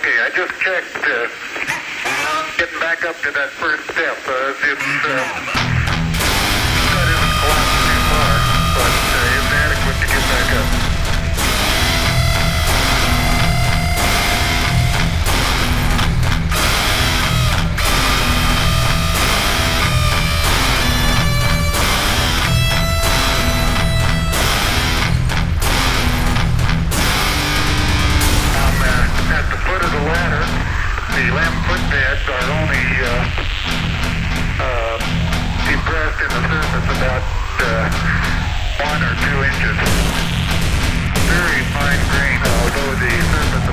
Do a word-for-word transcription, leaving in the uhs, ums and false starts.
Okay, I just checked. Uh, getting back up to that first step. Uh, it's uh, not even collapsed too far, but uh, it's adequate to get back up. At the foot of the ladder, the lamp footpads are only uh, uh, depressed in the surface about uh, one or two inches. Very fine grain, although the surface